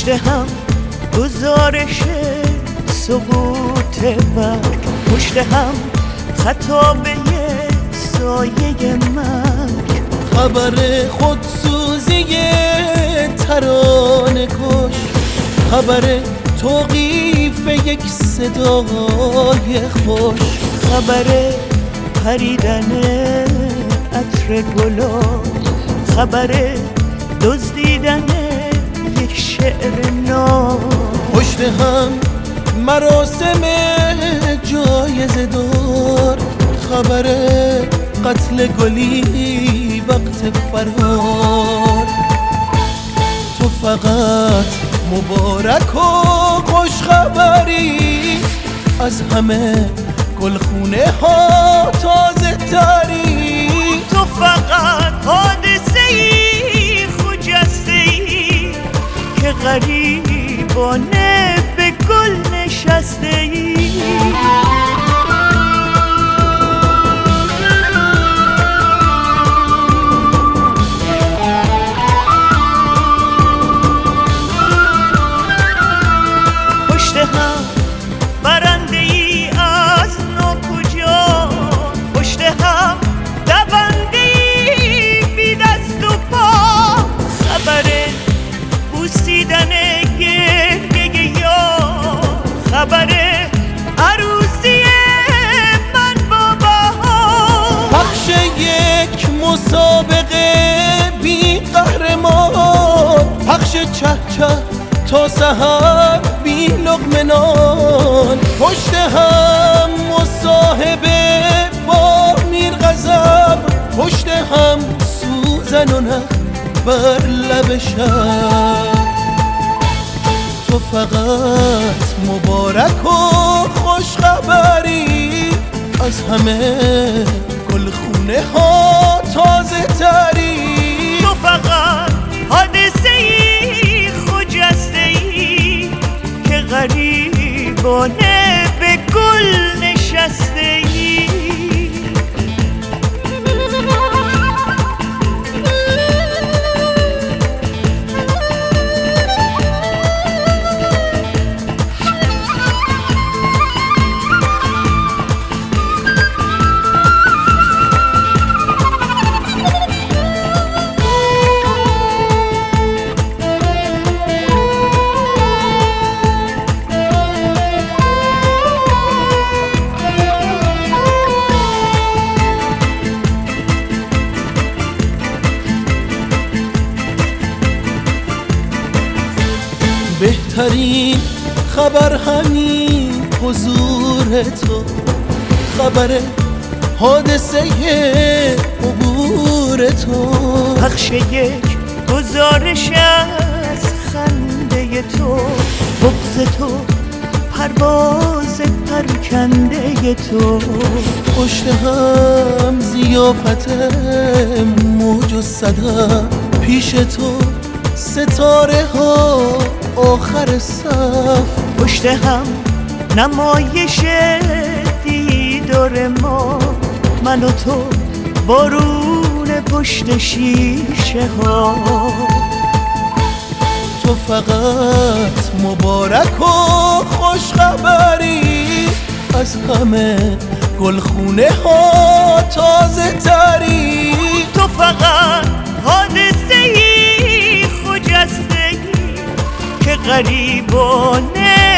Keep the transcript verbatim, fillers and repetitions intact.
پشت هم گزارش سقوط برگ، پشت هم خطابه سایه مرگ، خبر خودسوزی ترانه کش، خبر توقیف یک صدای خوش، خبر پریدن عطر گلاب، خبر دزدیدن یک شعر ناب، پشت هم مراسم جایزه دار، خبر قتل گلی وقت فرار. تو فقط مبارک و خوش خبری، از همه گلخونه ها تازه تری. تو فقط حادثه ای خجسته ای که غریبانه به گل نشسته ای. پشت هم برنده ای از ناکجا، پشت هم دونده ای بی دست و پا، خبر بوسیدن گریه یار، خبر عروسی من با بهار. پخش یک مسابقه بی قهرمان، پخش چه چه تا سحر بی لقمه نان، پشت هم مصاحبه با میر غضب، پشت هم سوزن و نخ بر لب شب. تو فقط مبارک و خوش خبری، از همه گلخونه ها تازه تری. تو فقط حادثه ای خجسته ای که غریبانه به گل نشسته ای. بهترین خبر همین حضور تو، خبر حادثه عبور تو، پخش یک گزارش از خنده تو، بغض تو، پرواز پرکنده تو، پشت هم ضیافت موج و صدا، پیش تو ستاره ها آخر صف، پشت هم نمایش دیدار ما، من و تو بارون پشت شیشه ها. تو فقط مبارک و خوش خبری، از همه گلخونه ها تازه تری. تو فقط حادثه ای خجسته ای که غریبانه